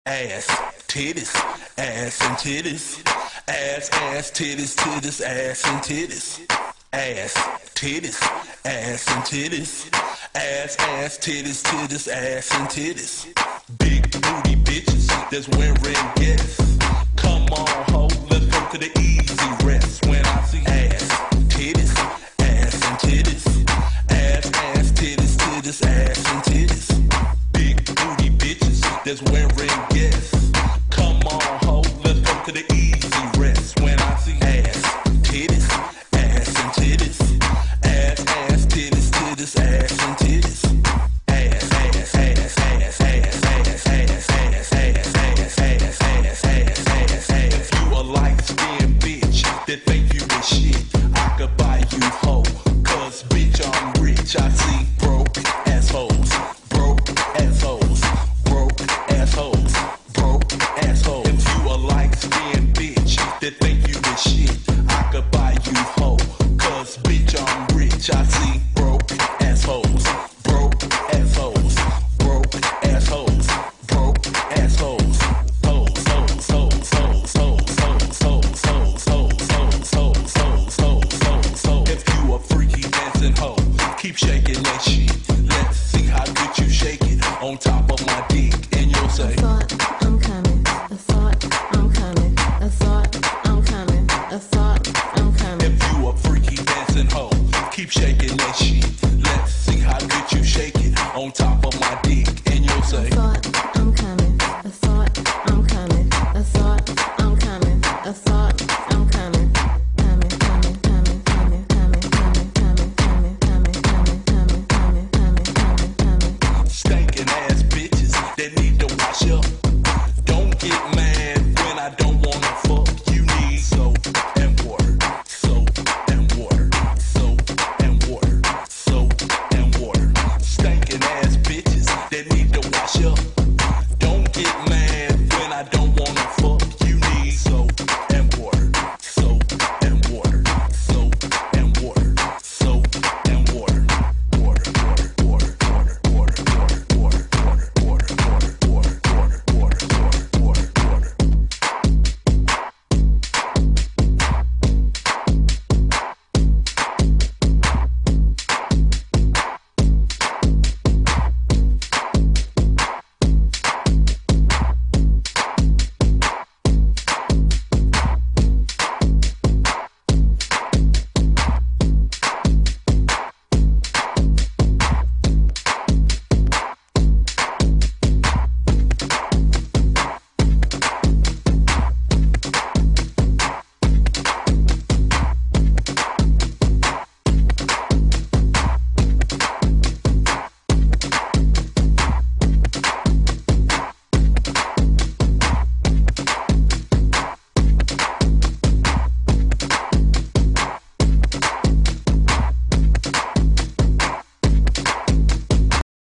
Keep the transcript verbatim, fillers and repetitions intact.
Ass, titties, ass and titties, ass, ass, titties, titties, ass and titties, ass, titties, ass and titties, ass, ass, titties, titties, ass and titties, big booty bitches that's wearing guests. Come on, ho, let's go to the easy rest when I see ass, titties, ass and titties, ass, ass, titties, titties, ass and titties, big booty bitches that's wearing guests.